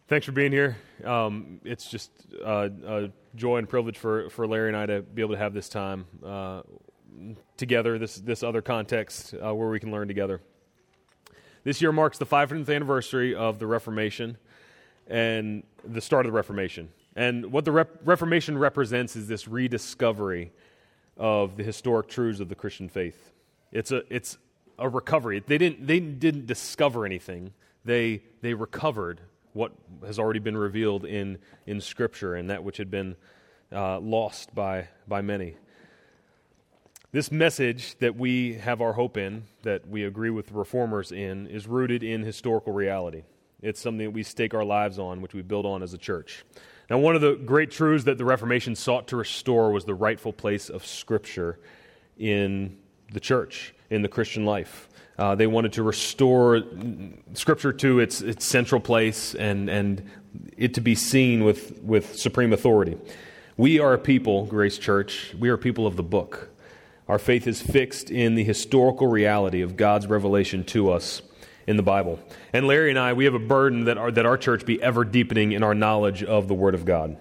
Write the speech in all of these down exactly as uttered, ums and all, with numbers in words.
Thanks for being here. Um, it's just uh, a joy and privilege for, for Larry and I to be able to have this time uh, together, this this other context uh, where we can learn together. This year marks the five hundredth anniversary of the Reformation and the start of the Reformation. And what the Rep- Reformation represents is this rediscovery of the historic truths of the Christian faith. It's a it's a recovery. They didn't they didn't discover anything. They they recovered what has already been revealed in, in Scripture and that which had been uh, lost by, by many. This message that we have our hope in, that we agree with the reformers in, is rooted in historical reality. It's something that we stake our lives on, which we build on as a church. Now, one of the great truths that the Reformation sought to restore was the rightful place of Scripture in the church, in the Christian life. Uh, they wanted to restore Scripture to its its central place and, and it to be seen with, with supreme authority. We are a people, Grace Church, we are a people of the book. Our faith is fixed in the historical reality of God's revelation to us in the Bible. And Larry and I, we have a burden that our, that our church be ever deepening in our knowledge of the Word of God.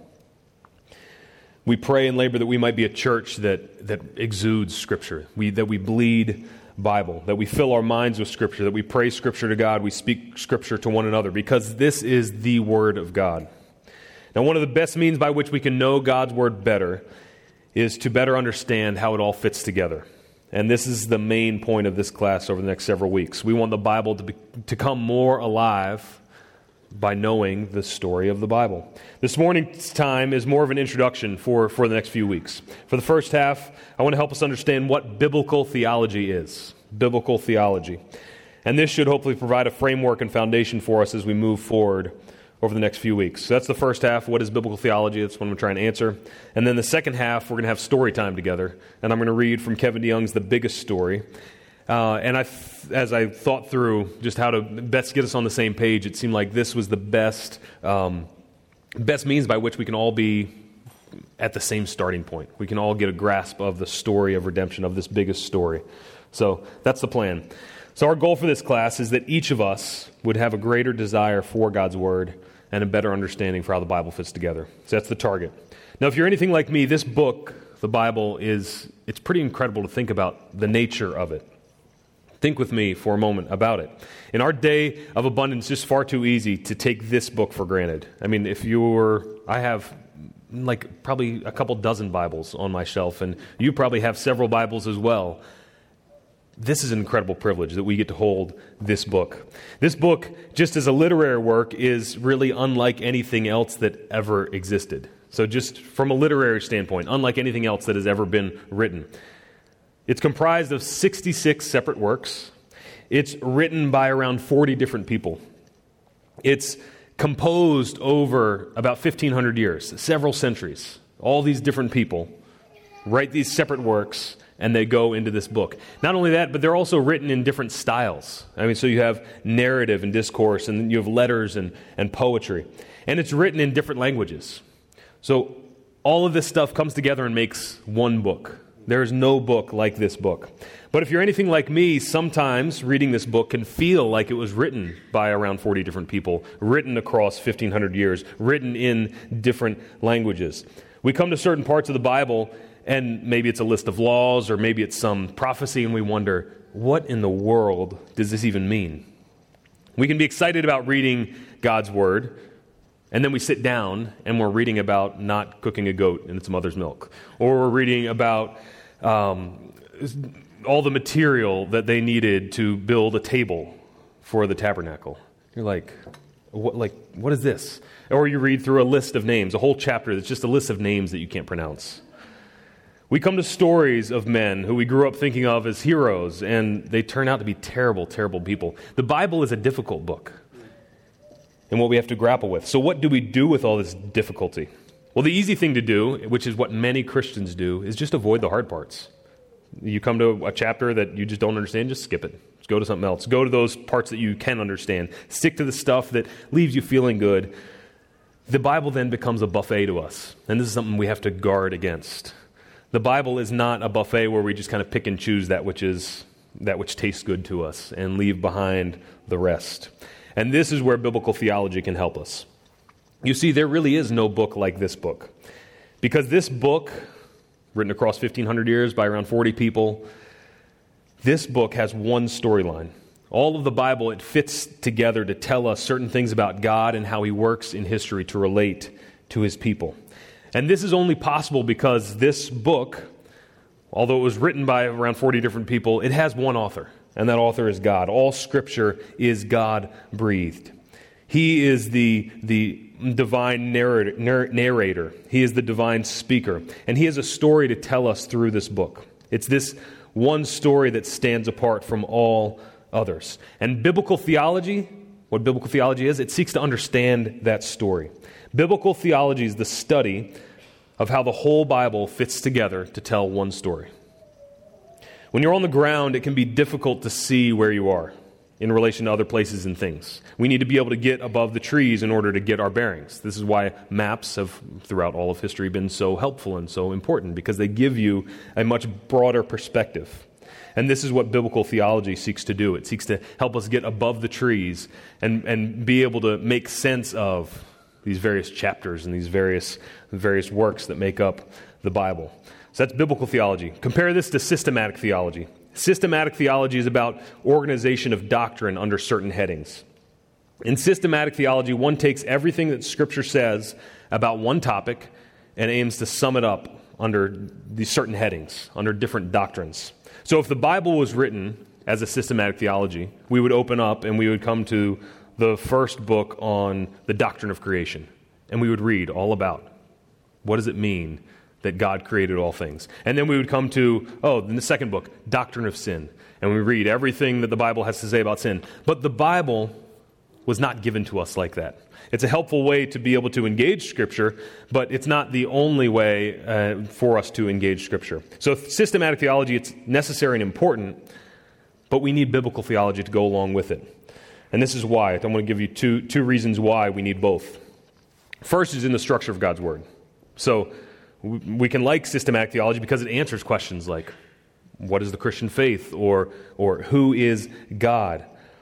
We pray and labor that we might be a church that, that exudes Scripture, we, that we bleed Bible, that we fill our minds with Scripture, that we pray Scripture to God, we speak Scripture to one another, because this is the Word of God. Now, one of the best means by which we can know God's Word better is to better understand how it all fits together. And this is the main point of this class over the next several weeks. We want the Bible to be, to come more alive by knowing the story of the Bible. This morning's time is more of an introduction for, for the next few weeks. For the first half, I want to help us understand what biblical theology is. Biblical theology. And this should hopefully provide a framework and foundation for us as we move forward over the next few weeks. So that's the first half. What is biblical theology? That's what I'm trying to answer. And then the second half, we're going to have story time together. And I'm going to read from Kevin DeYoung's The Biggest Story. Uh, and I, as I thought through just how to best get us on the same page, it seemed like this was the best, um, best means by which we can all be at the same starting point. We can all get a grasp of the story of redemption, of this biggest story. So that's the plan. So our goal for this class is that each of us would have a greater desire for God's Word and a better understanding for how the Bible fits together. So that's the target. Now, if you're anything like me, this book, the Bible, is it's pretty incredible to think about the nature of it. Think with me for a moment about it. In our day of abundance, it's just far too easy to take this book for granted. I mean, if you were, I have like probably a couple dozen Bibles on my shelf, and you probably have several Bibles as well. This is an incredible privilege that we get to hold this book. This book, just as a literary work, is really unlike anything else that ever existed. So just from a literary standpoint, unlike anything else that has ever been written. It's comprised of sixty-six separate works. It's written by around forty different people. It's composed over about fifteen hundred years, several centuries. All these different people write these separate works, and they go into this book. Not only that, but they're also written in different styles. I mean, so you have narrative and discourse, and then you have letters and, and poetry. And it's written in different languages. So all of this stuff comes together and makes one book. There is no book like this book. But if you're anything like me, sometimes reading this book can feel like it was written by around forty different people, written across fifteen hundred years, written in different languages. We come to certain parts of the Bible, and maybe it's a list of laws, or maybe it's some prophecy, and we wonder, what in the world does this even mean? We can be excited about reading God's Word, and then we sit down, and we're reading about not cooking a goat in its mother's milk. Or we're reading about Um, all the material that they needed to build a table for the tabernacle. You're like, what, like, what is this? Or you read through a list of names, a whole chapter that's just a list of names that you can't pronounce. We come to stories of men who we grew up thinking of as heroes, and they turn out to be terrible, terrible people. The Bible is a difficult book, and what we have to grapple with. So what do we do with all this difficulty? Well, the easy thing to do, which is what many Christians do, is just avoid the hard parts. You come to a chapter that you just don't understand, just skip it. Just go to something else. Go to those parts that you can understand. Stick to the stuff that leaves you feeling good. The Bible then becomes a buffet to us, and this is something we have to guard against. The Bible is not a buffet where we just kind of pick and choose that which is that which tastes good to us and leave behind the rest. And this is where biblical theology can help us. You see, there really is no book like this book. Because this book, written across fifteen hundred years by around forty people, this book has one storyline. All of the Bible, it fits together to tell us certain things about God and how He works in history to relate to His people. And this is only possible because this book, although it was written by around forty different people, it has one author, and that author is God. All Scripture is God-breathed. He is the, the divine narrator, narrator. He is the divine speaker. And He has a story to tell us through this book. It's this one story that stands apart from all others. And biblical theology, what biblical theology is, it seeks to understand that story. Biblical theology is the study of how the whole Bible fits together to tell one story. When you're on the ground, it can be difficult to see where you are in relation to other places and things. We need to be able to get above the trees in order to get our bearings. This is why maps have, throughout all of history, been so helpful and so important, because they give you a much broader perspective. And this is what biblical theology seeks to do. It seeks to help us get above the trees and, and be able to make sense of these various chapters and these various, various works that make up the Bible. So that's biblical theology. Compare this to systematic theology. Systematic theology is about organization of doctrine under certain headings. In systematic theology, one takes everything that Scripture says about one topic and aims to sum it up under these certain headings, under different doctrines. So if the Bible was written as a systematic theology, we would open up and we would come to the first book on the doctrine of creation, and we would read all about what does it mean that God created all things. And then we would come to, oh, in the second book, doctrine of sin. And we read everything that the Bible has to say about sin. But the Bible was not given to us like that. It's a helpful way to be able to engage Scripture, but it's not the only way uh, for us to engage Scripture. So systematic theology, it's necessary and important, but we need biblical theology to go along with it. And this is why. I'm going to give you two, two reasons why we need both. First is in the structure of God's Word. So we can like systematic theology because it answers questions like, what is the Christian faith? Or, or who is God?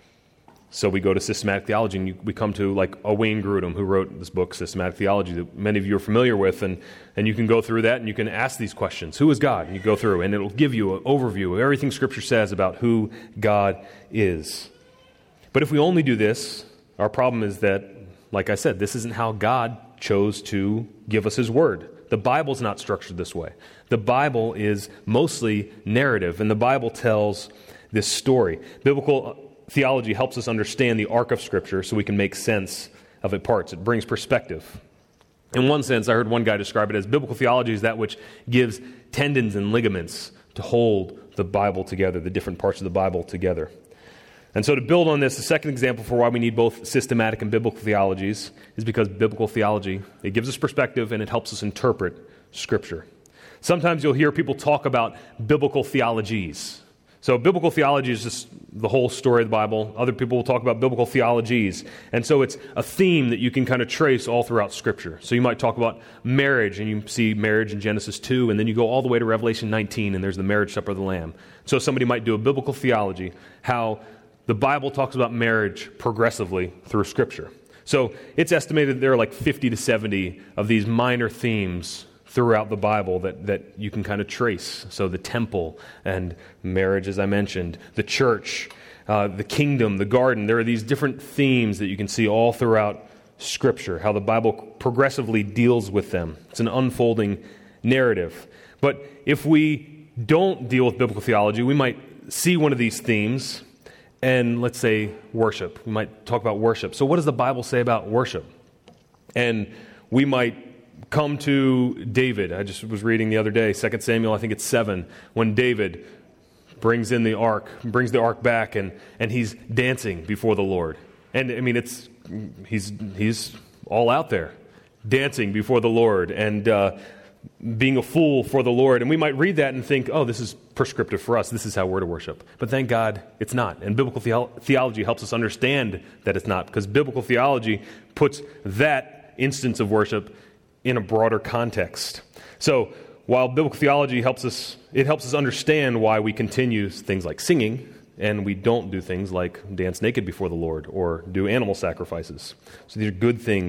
So we go to systematic theology, and you, we come to like a Wayne Grudem, who wrote this book, Systematic Theology, that many of you are familiar with, and, and you can go through that, and you can ask these questions. Who is God? And you go through, and it'll give you an overview of everything Scripture says about who God is. But if we only do this, our problem is that, like I said, this isn't how God chose to give us His Word. The Bible's not structured this way. The Bible is mostly narrative, and the Bible tells this story. Biblical theology helps us understand the arc of Scripture so we can make sense of its parts. It brings perspective. In one sense, I heard one guy describe it as biblical theology is that which gives tendons and ligaments to hold the Bible together, the different parts of the Bible together. And so to build on this, the second example for why we need both systematic and biblical theologies is because biblical theology, it gives us perspective and it helps us interpret Scripture. Sometimes you'll hear people talk about biblical theologies. So biblical theology is just the whole story of the Bible. Other people will talk about biblical theologies. And so it's a theme that you can kind of trace all throughout Scripture. So you might talk about marriage, and you see marriage in Genesis two, and then you go all the way to Revelation nineteen, and there's the marriage supper of the Lamb. So somebody might do a biblical theology, how the Bible talks about marriage progressively through Scripture. So it's estimated there are like fifty to seventy of these minor themes throughout the Bible that, that you can kind of trace. So the temple and marriage, as I mentioned, the church, uh, the kingdom, the garden. There are these different themes that you can see all throughout Scripture, how the Bible progressively deals with them. It's an unfolding narrative. But if we don't deal with biblical theology, we might see one of these themes and let's say worship. We might talk about worship. So what does the Bible say about worship? And we might come to David. I just was reading the other day, Second Samuel, I think it's seven, when David brings in the ark, brings the ark back, and, and he's dancing before the Lord. And I mean, it's he's he's all out there, dancing before the Lord, and uh, being a fool for the Lord. And we might read that and think, oh, this is prescriptive for us. This is how we're to worship. But thank God it's not. And biblical the- theology helps us understand that it's not, because biblical theology puts that instance of worship in a broader context. So while biblical theology helps us, it helps us understand why we continue things like singing, and we don't do things like dance naked before the Lord or do animal sacrifices. So these are good things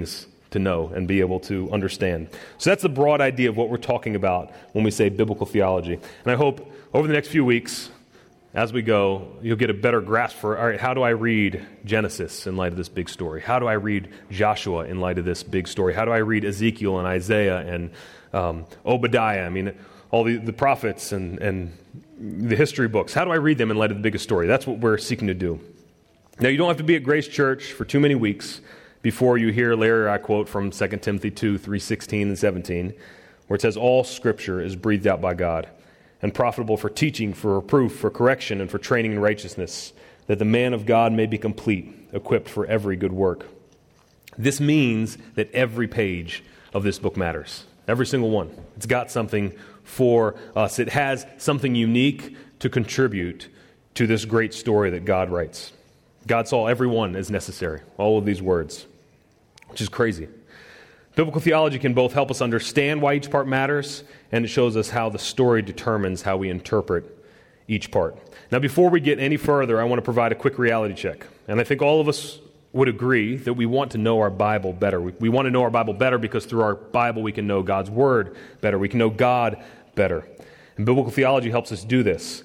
to know and be able to understand. So that's the broad idea of what we're talking about when we say biblical theology. And I hope over the next few weeks, as we go, you'll get a better grasp for, all right, how do I read Genesis in light of this big story? How do I read Joshua in light of this big story? How do I read Ezekiel and Isaiah and um, Obadiah? I mean, all the, the prophets and, and the history books. How do I read them in light of the biggest story? That's what we're seeking to do. Now, you don't have to be at Grace Church for too many weeks before you hear Larry or I quote from Second Timothy two, three sixteen and seventeen, where it says, all Scripture is breathed out by God and profitable for teaching, for reproof, for correction, and for training in righteousness, that the man of God may be complete, equipped for every good work. This means that every page of this book matters. Every single one. It's got something for us. It has something unique to contribute to this great story that God writes. God saw every one as necessary, all of these words, which is crazy. Biblical theology can both help us understand why each part matters, and it shows us how the story determines how we interpret each part. Now, before we get any further, I want to provide a quick reality check. And I think all of us would agree that we want to know our Bible better. We, we want to know our Bible better because through our Bible we can know God's Word better. We can know God better. And biblical theology helps us do this.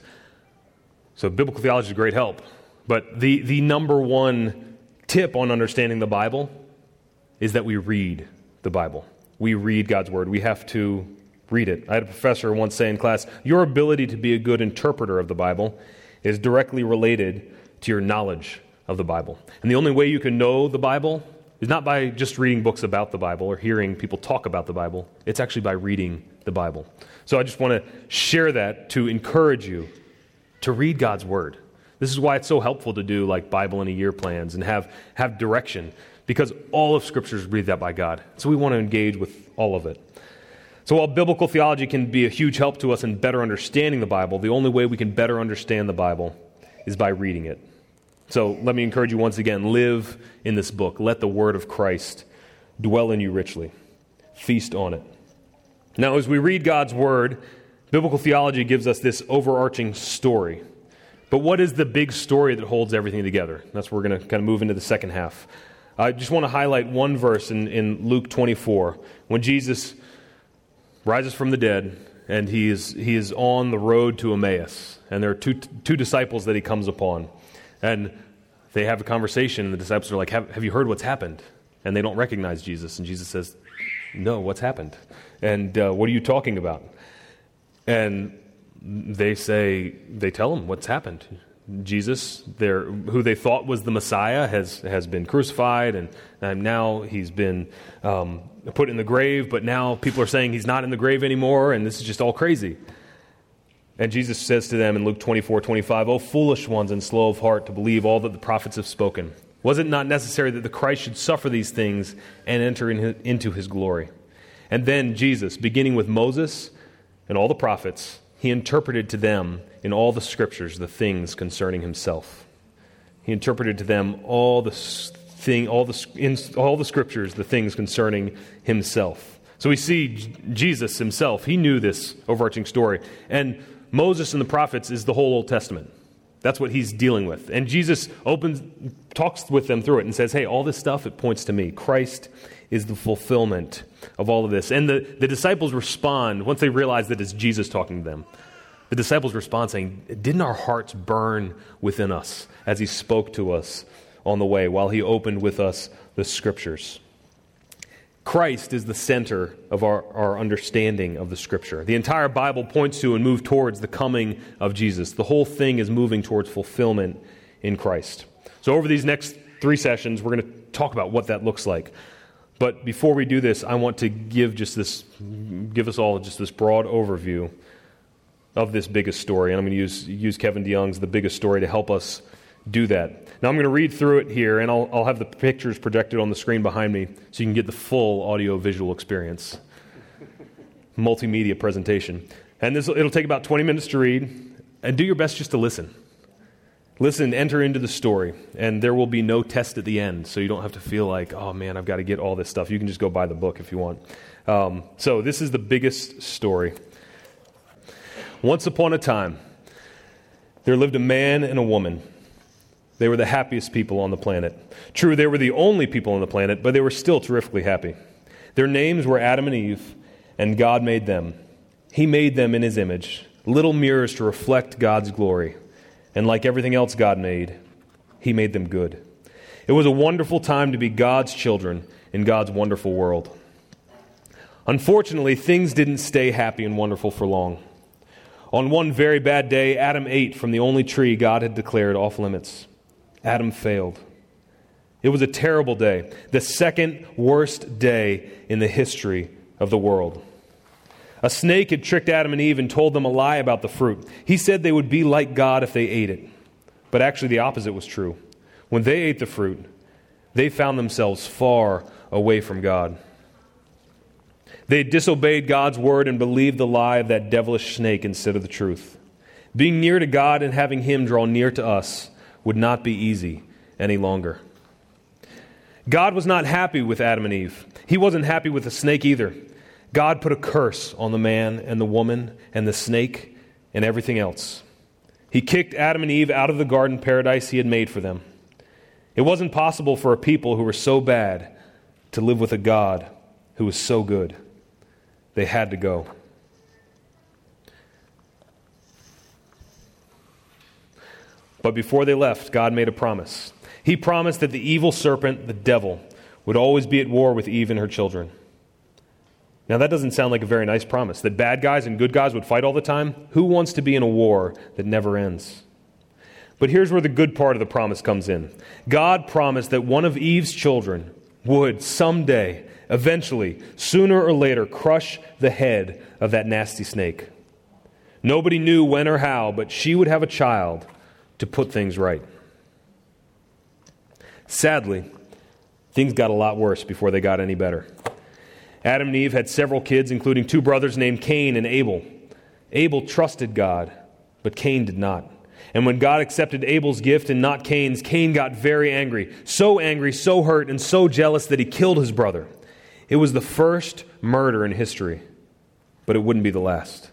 So biblical theology is a great help. But the, the number one tip on understanding the Bible is that we read the Bible. We read God's Word. We have to read it. I had a professor once say in class, your ability to be a good interpreter of the Bible is directly related to your knowledge of the Bible. And the only way you can know the Bible is not by just reading books about the Bible or hearing people talk about the Bible. It's actually by reading the Bible. So I just want to share that to encourage you to read God's Word. This is why it's so helpful to do like Bible in a year plans and have, have direction, because all of Scripture is breathed out by God. So we want to engage with all of it. So while biblical theology can be a huge help to us in better understanding the Bible, the only way we can better understand the Bible is by reading it. So let me encourage you once again, live in this book. Let the Word of Christ dwell in you richly. Feast on it. Now, as we read God's Word, biblical theology gives us this overarching story. But what is the big story that holds everything together? That's where we're going to kind of move into the second half. I just want to highlight one verse in, in Luke twenty-four, when Jesus rises from the dead, and he is he is on the road to Emmaus, and there are two two disciples that he comes upon, and they have a conversation, and the disciples are like, have, have you heard what's happened? And they don't recognize Jesus, and Jesus says, no, what's happened? And uh, what are you talking about? And they say, they tell him what's happened. Jesus, their, who they thought was the Messiah, has, has been crucified, and, and now he's been um, put in the grave, but now people are saying he's not in the grave anymore, and this is just all crazy. And Jesus says to them in Luke twenty-four twenty-five, O foolish ones and slow of heart to believe all that the prophets have spoken. Was it not necessary that the Christ should suffer these things and enter in his, into his glory? And then Jesus, beginning with Moses and all the prophets, he interpreted to them in all the Scriptures the things concerning himself. He interpreted to them all the thing, all the in all the Scriptures, the things concerning himself. So we see Jesus himself. He knew this overarching story, and Moses and the prophets is the whole Old Testament. That's what he's dealing with, and Jesus opens, talks with them through it, and says, "Hey, all this stuff, it points to me. Christ is the fulfillment of all of this." And the, the disciples respond, once they realize that it's Jesus talking to them, the disciples respond saying, didn't our hearts burn within us as he spoke to us on the way while he opened with us the Scriptures? Christ is the center of our, our understanding of the Scripture. The entire Bible points to and moves towards the coming of Jesus. The whole thing is moving towards fulfillment in Christ. So over these next three sessions, we're going to talk about what that looks like. But before we do this, I want to give just this, give us all just this broad overview of this biggest story. And I'm going to use use Kevin DeYoung's The Biggest Story to help us do that. Now I'm going to read through it here, and I'll, I'll have the pictures projected on the screen behind me so you can get the full audio-visual experience. Multimedia presentation. And this it'll take about twenty minutes to read, and do your best just to listen. Listen, enter into the story, and there will be no test at the end, so you don't have to feel like, oh man, I've got to get all this stuff. You can just go buy the book if you want. Um, so this is the biggest story. Once upon a time, there lived a man and a woman. They were the happiest people on the planet. True, they were the only people on the planet, but they were still terrifically happy. Their names were Adam and Eve, and God made them. He made them in His image, little mirrors to reflect God's glory. And like everything else God made, He made them good. It was a wonderful time to be God's children in God's wonderful world. Unfortunately, things didn't stay happy and wonderful for long. On one very bad day, Adam ate from the only tree God had declared off limits. Adam failed. It was a terrible day, the second worst day in the history of the world. A snake had tricked Adam and Eve and told them a lie about the fruit. He said they would be like God if they ate it. But actually the opposite was true. When they ate the fruit, they found themselves far away from God. They disobeyed God's word and believed the lie of that devilish snake instead of the truth. Being near to God and having Him draw near to us would not be easy any longer. God was not happy with Adam and Eve. He wasn't happy with the snake either. God put a curse on the man and the woman and the snake and everything else. He kicked Adam and Eve out of the garden paradise He had made for them. It wasn't possible for a people who were so bad to live with a God who was so good. They had to go. But before they left, God made a promise. He promised that the evil serpent, the devil, would always be at war with Eve and her children. Now that doesn't sound like a very nice promise, that bad guys and good guys would fight all the time. Who wants to be in a war that never ends? But here's where the good part of the promise comes in. God promised that one of Eve's children would someday, eventually, sooner or later, crush the head of that nasty snake. Nobody knew when or how, but she would have a child to put things right. Sadly, things got a lot worse before they got any better. Adam and Eve had several kids, including two brothers named Cain and Abel. Abel trusted God, but Cain did not. And when God accepted Abel's gift and not Cain's, Cain got very angry, so angry, so hurt, and so jealous that he killed his brother. It was the first murder in history, but it wouldn't be the last.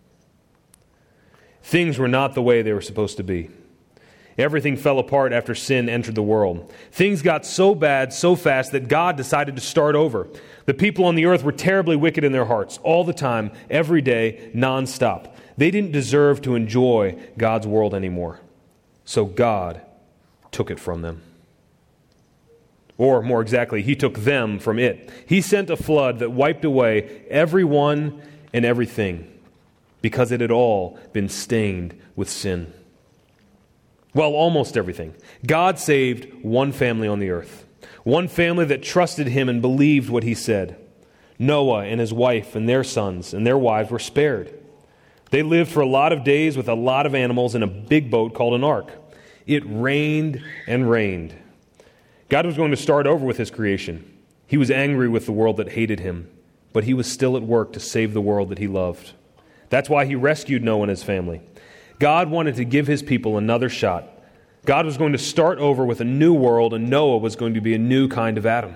Things were not the way they were supposed to be. Everything fell apart after sin entered the world. Things got so bad so fast that God decided to start over. The people on the earth were terribly wicked in their hearts, all the time, every day, nonstop. They didn't deserve to enjoy God's world anymore. So God took it from them. Or more exactly, He took them from it. He sent a flood that wiped away everyone and everything because it had all been stained with sin. Well, almost everything. God saved one family on the earth. One family that trusted Him and believed what He said. Noah and his wife and their sons and their wives were spared. They lived for a lot of days with a lot of animals in a big boat called an ark. It rained and rained. God was going to start over with His creation. He was angry with the world that hated Him, but He was still at work to save the world that He loved. That's why He rescued Noah and his family. God wanted to give His people another shot. God was going to start over with a new world, and Noah was going to be a new kind of Adam.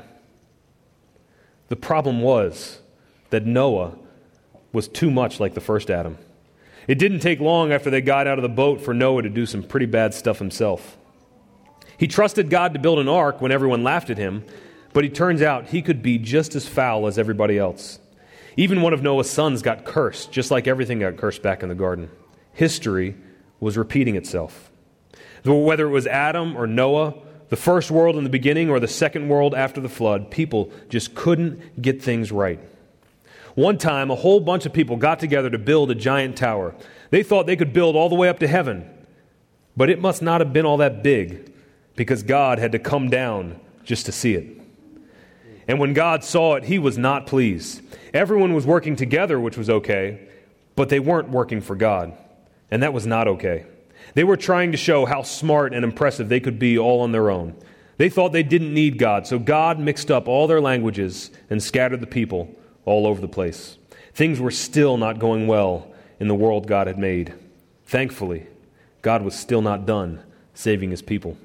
The problem was that Noah was too much like the first Adam. It didn't take long after they got out of the boat for Noah to do some pretty bad stuff himself. He trusted God to build an ark when everyone laughed at him, but it turns out he could be just as foul as everybody else. Even one of Noah's sons got cursed, just like everything got cursed back in the garden. History was repeating itself. Whether it was Adam or Noah, the first world in the beginning or the second world after the flood, people just couldn't get things right. One time, a whole bunch of people got together to build a giant tower. They thought they could build all the way up to heaven, but it must not have been all that big because God had to come down just to see it. And when God saw it, He was not pleased. Everyone was working together, which was okay, but they weren't working for God. And that was not okay. They were trying to show how smart and impressive they could be all on their own. They thought they didn't need God, so God mixed up all their languages and scattered the people all over the place. Things were still not going well in the world God had made. Thankfully, God was still not done saving His people.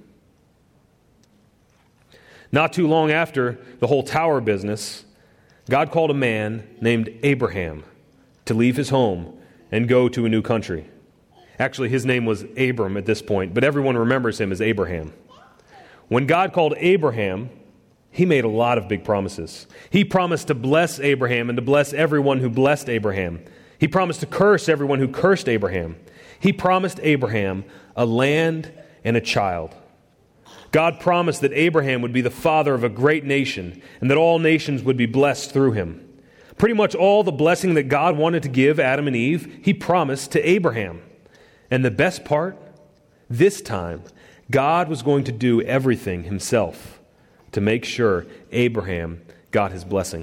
Not too long after the whole tower business, God called a man named Abraham to leave his home and go to a new country. Actually, his name was Abram at this point, but everyone remembers him as Abraham. When God called Abraham, he made a lot of big promises. He promised to bless Abraham and to bless everyone who blessed Abraham. He promised to curse everyone who cursed Abraham. He promised Abraham a land and a child. God promised that Abraham would be the father of a great nation and that all nations would be blessed through him. Pretty much all the blessing that God wanted to give Adam and Eve, he promised to Abraham. And the best part, this time, God was going to do everything himself to make sure Abraham got his blessing.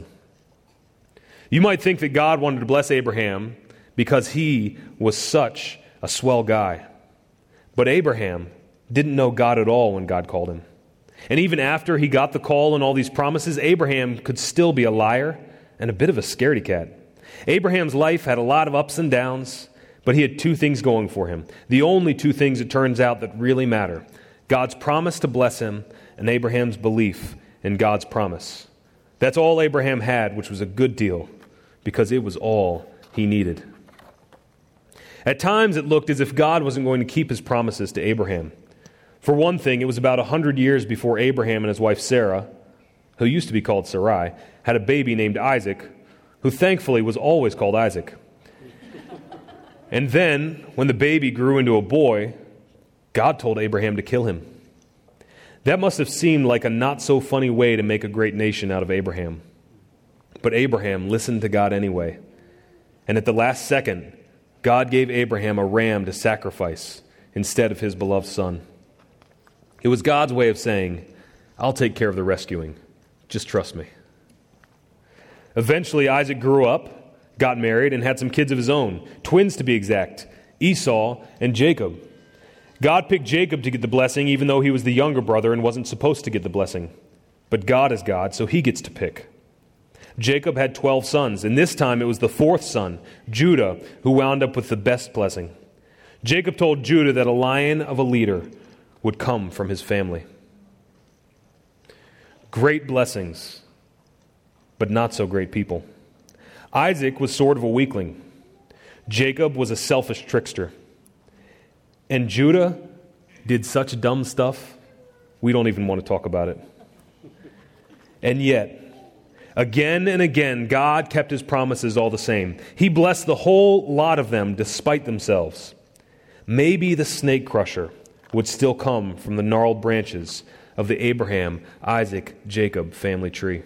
You might think that God wanted to bless Abraham because he was such a swell guy. But Abraham didn't know God at all when God called him. And even after he got the call and all these promises, Abraham could still be a liar and a bit of a scaredy cat. Abraham's life had a lot of ups and downs, but he had two things going for him. The only two things, it turns out, that really matter. God's promise to bless him and Abraham's belief in God's promise. That's all Abraham had, which was a good deal, because it was all he needed. At times it looked as if God wasn't going to keep his promises to Abraham. For one thing, it was about a hundred years before Abraham and his wife Sarah, who used to be called Sarai, had a baby named Isaac, who thankfully was always called Isaac. And then, when the baby grew into a boy, God told Abraham to kill him. That must have seemed like a not-so-funny way to make a great nation out of Abraham. But Abraham listened to God anyway. And at the last second, God gave Abraham a ram to sacrifice instead of his beloved son. It was God's way of saying, I'll take care of the rescuing. Just trust me. Eventually, Isaac grew up, got married, and had some kids of his own, twins to be exact, Esau and Jacob. God picked Jacob to get the blessing, even though he was the younger brother and wasn't supposed to get the blessing. But God is God, so he gets to pick. Jacob had twelve sons, and this time it was the fourth son, Judah, who wound up with the best blessing. Jacob told Judah that a lion of a leader would come from his family. Great blessings, but not so great people. Isaac was sort of a weakling. Jacob was a selfish trickster. And Judah did such dumb stuff, we don't even want to talk about it. And yet, again and again, God kept his promises all the same. He blessed the whole lot of them despite themselves. Maybe the snake crusher would still come from the gnarled branches of the Abraham, Isaac, Jacob family tree.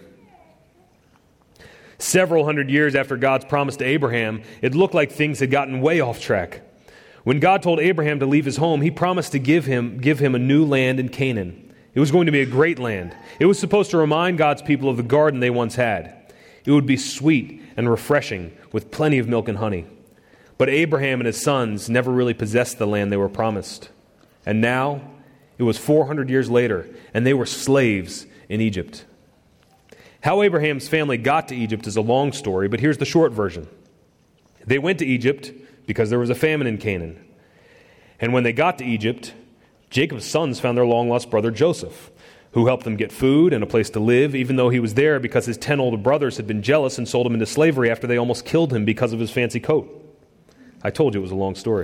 Several hundred years after God's promise to Abraham, it looked like things had gotten way off track. When God told Abraham to leave his home, he promised to give him, give him a new land in Canaan. It was going to be a great land. It was supposed to remind God's people of the garden they once had. It would be sweet and refreshing with plenty of milk and honey. But Abraham and his sons never really possessed the land they were promised. And now, it was four hundred years later, and they were slaves in Egypt. How Abraham's family got to Egypt is a long story, but here's the short version. They went to Egypt because there was a famine in Canaan. And when they got to Egypt, Jacob's sons found their long-lost brother Joseph, who helped them get food and a place to live, even though he was there because his ten older brothers had been jealous and sold him into slavery after they almost killed him because of his fancy coat. I told you it was a long story.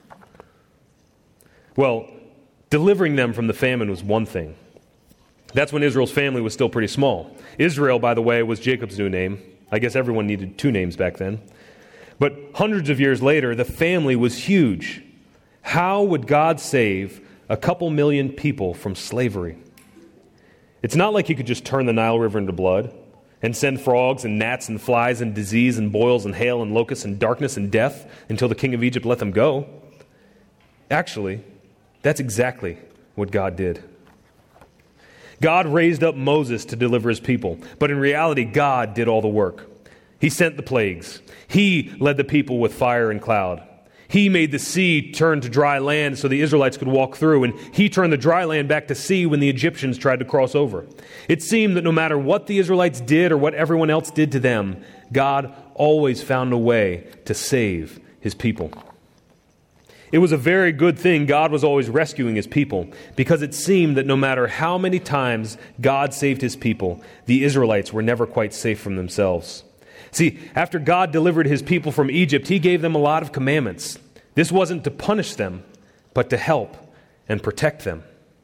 Well, delivering them from the famine was one thing. That's when Israel's family was still pretty small. Israel, by the way, was Jacob's new name. I guess everyone needed two names back then. But hundreds of years later, the family was huge. How would God save a couple million people from slavery? It's not like he could just turn the Nile River into blood and send frogs and gnats and flies and disease and boils and hail and locusts and darkness and death until the king of Egypt let them go. Actually, that's exactly what God did. God raised up Moses to deliver his people, but in reality, God did all the work. He sent the plagues. He led the people with fire and cloud. He made the sea turn to dry land so the Israelites could walk through, and he turned the dry land back to sea when the Egyptians tried to cross over. It seemed that no matter what the Israelites did or what everyone else did to them, God always found a way to save his people. It was a very good thing God was always rescuing his people, because it seemed that no matter how many times God saved his people, the Israelites were never quite safe from themselves. See, after God delivered his people from Egypt, he gave them a lot of commandments. This wasn't to punish them, but to help and protect them.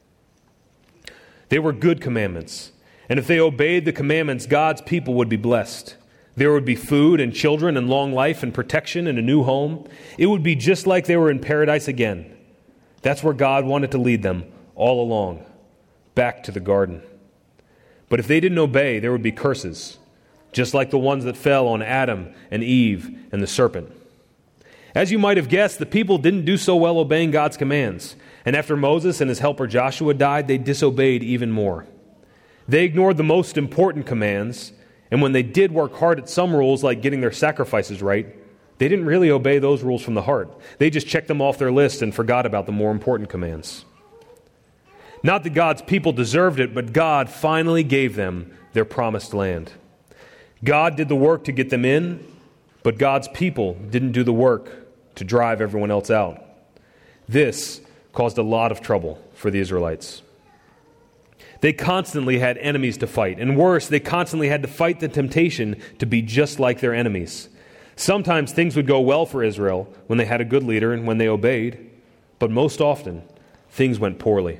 They were good commandments, and if they obeyed the commandments, God's people would be blessed. There would be food and children and long life and protection and a new home. It would be just like they were in paradise again. That's where God wanted to lead them all along, back to the garden. But if they didn't obey, there would be curses, just like the ones that fell on Adam and Eve and the serpent. As you might have guessed, the people didn't do so well obeying God's commands. And after Moses and his helper Joshua died, they disobeyed even more. They ignored the most important commands, and when they did work hard at some rules like getting their sacrifices right, they didn't really obey those rules from the heart. They just checked them off their list and forgot about the more important commands. Not that God's people deserved it, but God finally gave them their promised land. God did the work to get them in, but God's people didn't do the work to drive everyone else out. This caused a lot of trouble for the Israelites. They constantly had enemies to fight, and worse, they constantly had to fight the temptation to be just like their enemies. Sometimes things would go well for Israel when they had a good leader and when they obeyed, but most often, things went poorly.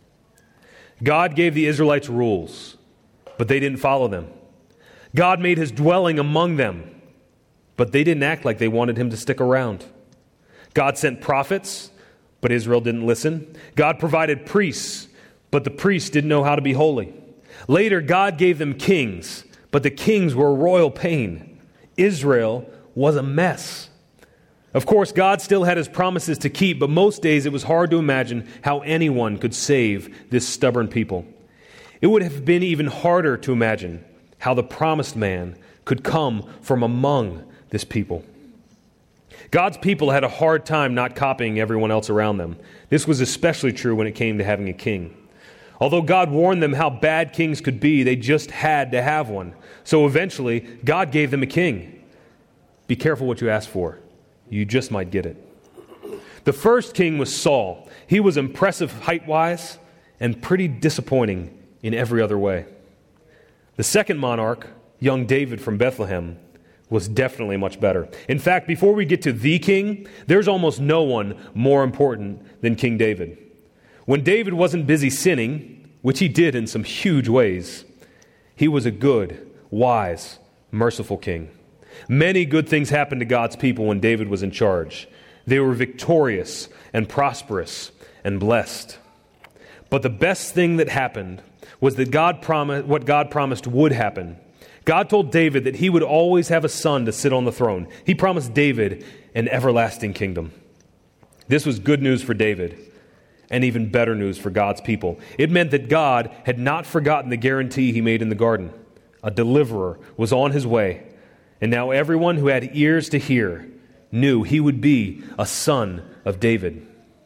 God gave the Israelites rules, but they didn't follow them. God made his dwelling among them, but they didn't act like they wanted him to stick around. God sent prophets, but Israel didn't listen. God provided priests, but the priests didn't know how to be holy. Later, God gave them kings, but the kings were a royal pain. Israel was a mess. Of course, God still had his promises to keep, but most days it was hard to imagine how anyone could save this stubborn people. It would have been even harder to imagine how the promised man could come from among this people. God's people had a hard time not copying everyone else around them. This was especially true when it came to having a king. Although God warned them how bad kings could be, they just had to have one. So eventually, God gave them a king. Be careful what you ask for. You just might get it. The first king was Saul. He was impressive height-wise and pretty disappointing in every other way. The second monarch, young David from Bethlehem, was definitely much better. In fact, before we get to the king, there's almost no one more important than King David. When David wasn't busy sinning, which he did in some huge ways, he was a good, wise, merciful king. Many good things happened to God's people when David was in charge. They were victorious and prosperous and blessed. But the best thing that happened was that God promised what God promised would happen. God told David that he would always have a son to sit on the throne. He promised David an everlasting kingdom. This was good news for David, and even better news for God's people. It meant that God had not forgotten the guarantee he made in the garden. A deliverer was on his way, and now everyone who had ears to hear knew he would be a son of David.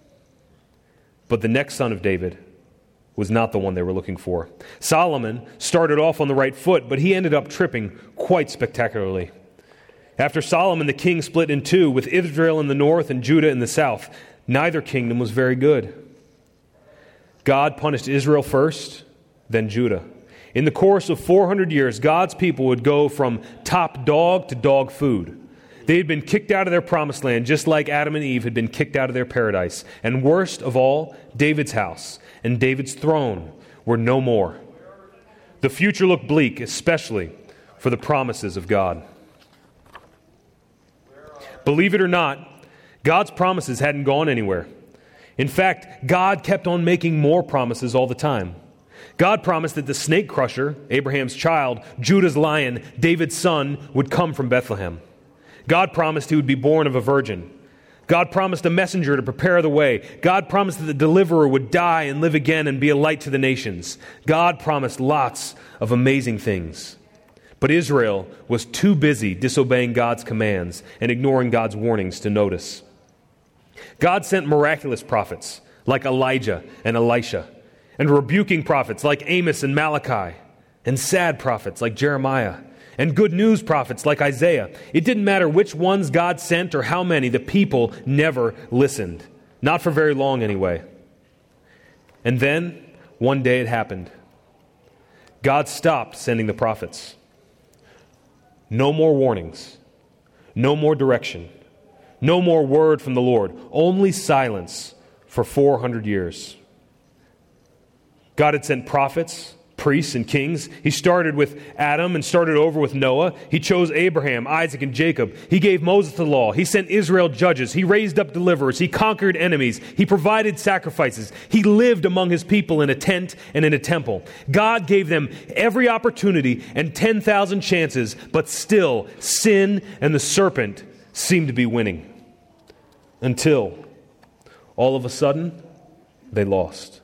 But the next son of David was not the one they were looking for. Solomon started off on the right foot, but he ended up tripping quite spectacularly. After Solomon, the king split in two, with Israel in the north and Judah in the south. Neither kingdom was very good. God punished Israel first, then Judah. In the course of four hundred years, God's people would go from top dog to dog food. They had been kicked out of their promised land, just like Adam and Eve had been kicked out of their paradise. And worst of all, David's house and David's throne were no more. The future looked bleak, especially for the promises of God. Believe it or not, God's promises hadn't gone anywhere. In fact, God kept on making more promises all the time. God promised that the snake crusher, Abraham's child, Judah's lion, David's son, would come from Bethlehem. God promised he would be born of a virgin. God promised a messenger to prepare the way. God promised that the deliverer would die and live again and be a light to the nations. God promised lots of amazing things. But Israel was too busy disobeying God's commands and ignoring God's warnings to notice. God sent miraculous prophets like Elijah and Elisha, and rebuking prophets like Amos and Malachi, and sad prophets like Jeremiah, and good news prophets like Isaiah. It didn't matter which ones God sent or how many, the people never listened. Not for very long anyway. And then, one day it happened. God stopped sending the prophets. No more warnings. No more direction. No more word from the Lord. Only silence for four hundred years. God had sent prophets, priests, and kings. He started with Adam and started over with Noah. He chose Abraham, Isaac, and Jacob. He gave Moses the law. He sent Israel judges. He raised up deliverers. He conquered enemies. He provided sacrifices. He lived among his people in a tent and in a temple. God gave them every opportunity and ten thousand chances, but still sin and the serpent seemed to be winning. Until, all of a sudden, they lost.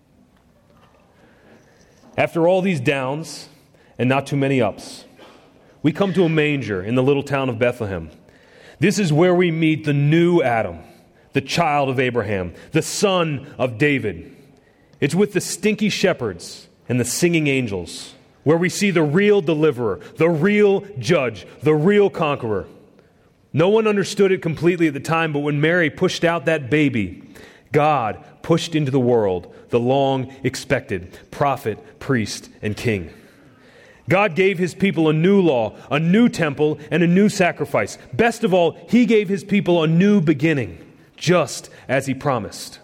After all these downs and not too many ups, we come to a manger in the little town of Bethlehem. This is where we meet the new Adam, the child of Abraham, the son of David. It's with the stinky shepherds and the singing angels where we see the real deliverer, the real judge, the real conqueror. No one understood it completely at the time, but when Mary pushed out that baby, God pushed into the world the long-expected prophet, priest, and king. God gave his people a new law, a new temple, and a new sacrifice. Best of all, he gave his people a new beginning, just as he promised.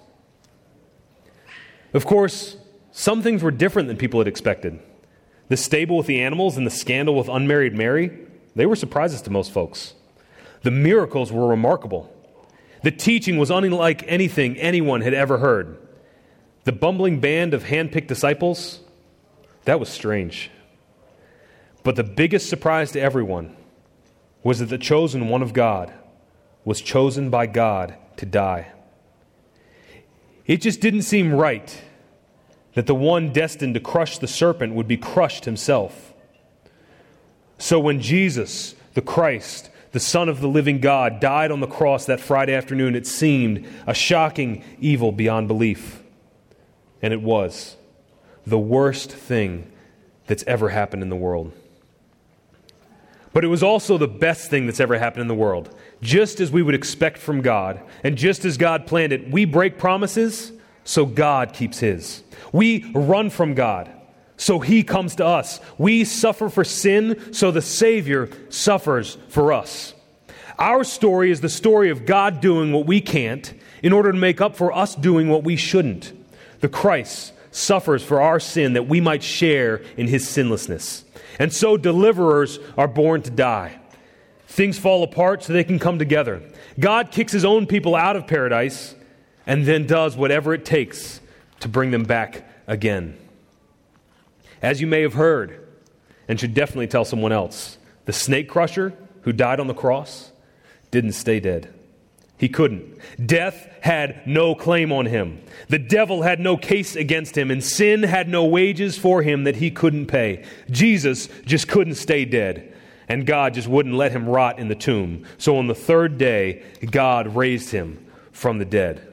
Of course, some things were different than people had expected. The stable with the animals and the scandal with unmarried Mary, they were surprises to most folks. The miracles were remarkable. The teaching was unlike anything anyone had ever heard. The bumbling band of hand-picked disciples, that was strange. But the biggest surprise to everyone was that the chosen one of God was chosen by God to die. It just didn't seem right that the one destined to crush the serpent would be crushed himself. So when Jesus, the Christ, the Son of the living God, died on the cross that Friday afternoon, it seemed a shocking evil beyond belief. And it was the worst thing that's ever happened in the world. But it was also the best thing that's ever happened in the world. Just as we would expect from God, and just as God planned it, we break promises, so God keeps his. We run from God, so he comes to us. We suffer for sin, so the Savior suffers for us. Our story is the story of God doing what we can't in order to make up for us doing what we shouldn't. The Christ suffers for our sin that we might share in his sinlessness. And so deliverers are born to die. Things fall apart so they can come together. God kicks his own people out of paradise and then does whatever it takes to bring them back again. As you may have heard, and should definitely tell someone else, the snake crusher who died on the cross didn't stay dead. He couldn't. Death had no claim on him. The devil had no case against him, and sin had no wages for him that he couldn't pay. Jesus just couldn't stay dead, and God just wouldn't let him rot in the tomb. So on the third day, God raised him from the dead.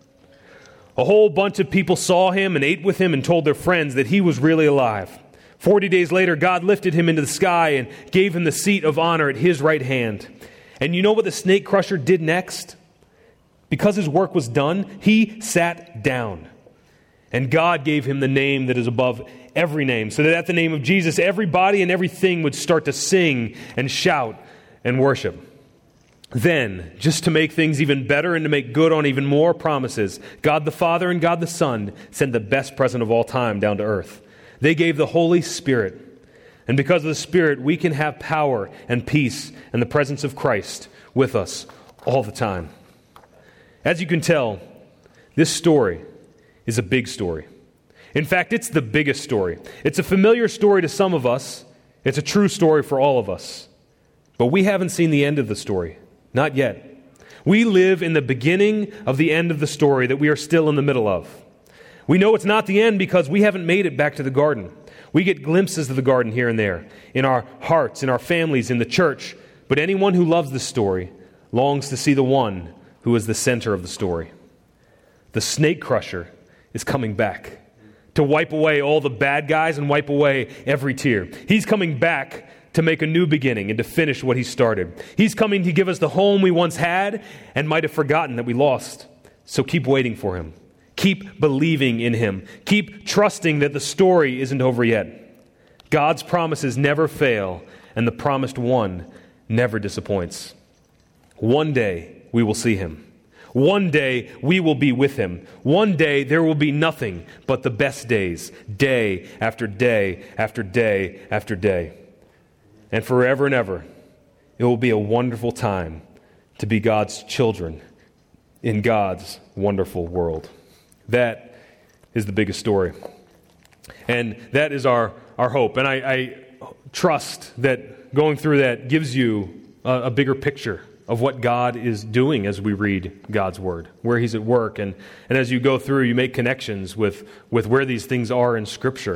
A whole bunch of people saw him and ate with him and told their friends that he was really alive. Forty days later, God lifted him into the sky and gave him the seat of honor at his right hand. And you know what the snake crusher did next? Because his work was done, he sat down. And God gave him the name that is above every name, so that at the name of Jesus, everybody and everything would start to sing and shout and worship. Then, just to make things even better and to make good on even more promises, God the Father and God the Son sent the best present of all time down to earth. They gave the Holy Spirit. And because of the Spirit, we can have power and peace and the presence of Christ with us all the time. As you can tell, this story is a big story. In fact, it's the biggest story. It's a familiar story to some of us. It's a true story for all of us. But we haven't seen the end of the story. Not yet. We live in the beginning of the end of the story that we are still in the middle of. We know it's not the end because we haven't made it back to the garden. We get glimpses of the garden here and there, in our hearts, in our families, in the church. But anyone who loves this story longs to see the one who is the center of the story. The snake crusher is coming back to wipe away all the bad guys and wipe away every tear. He's coming back to make a new beginning and to finish what he started. He's coming to give us the home we once had and might have forgotten that we lost. So keep waiting for him. Keep believing in him. Keep trusting that the story isn't over yet. God's promises never fail, and the promised one never disappoints. One day, we will see him. One day we will be with him. One day there will be nothing but the best days, day after day after day after day. And forever and ever, it will be a wonderful time to be God's children in God's wonderful world. That is the biggest story. And that is our, our hope. And I, I trust that going through that gives you a, a bigger picture of what God is doing as we read God's Word, where He's at work. And, and as you go through, you make connections with, with where these things are in Scripture.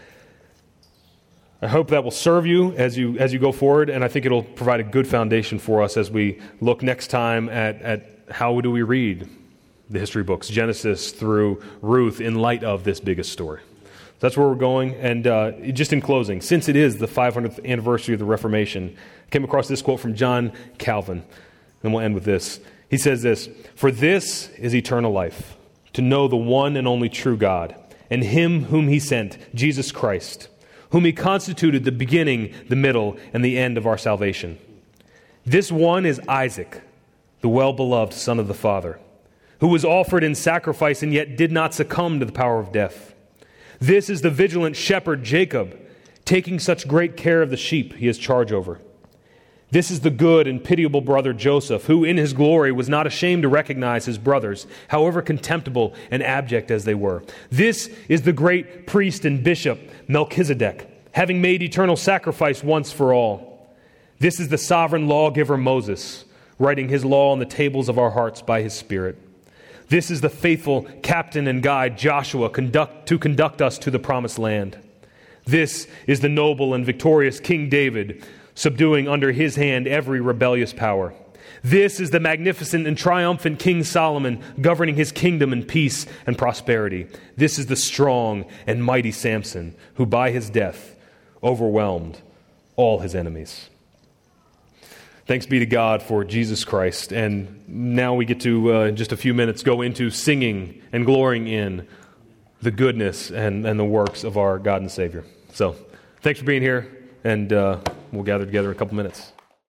I hope that will serve you as you as you go forward, and I think it'll provide a good foundation for us as we look next time at, at how do we read the history books, Genesis through Ruth, in light of this biggest story. So that's where we're going. And uh, just in closing, since it is the five hundredth anniversary of the Reformation, I came across this quote from John Calvin, and we'll end with this. He says this, "For this is eternal life, to know the one and only true God, and Him whom He sent, Jesus Christ, whom He constituted the beginning, the middle, and the end of our salvation. This one is Isaac, the well-beloved son of the Father, who was offered in sacrifice and yet did not succumb to the power of death. This is the vigilant shepherd Jacob, taking such great care of the sheep he has charge over. This is the good and pitiable brother Joseph, who in his glory was not ashamed to recognize his brothers, however contemptible and abject as they were. This is the great priest and bishop Melchizedek, having made eternal sacrifice once for all. This is the sovereign lawgiver Moses, writing his law on the tables of our hearts by his Spirit. This is the faithful captain and guide Joshua conduct, to conduct us to the promised land. This is the noble and victorious King David, subduing under his hand every rebellious power. This is the magnificent and triumphant King Solomon, governing his kingdom in peace and prosperity. This is the strong and mighty Samson, who by his death overwhelmed all his enemies." Thanks be to God for Jesus Christ. And now we get to, uh, in just a few minutes, go into singing and glorying in the goodness and, and the works of our God and Savior. So, thanks for being here, and uh, we'll gather together in a couple minutes.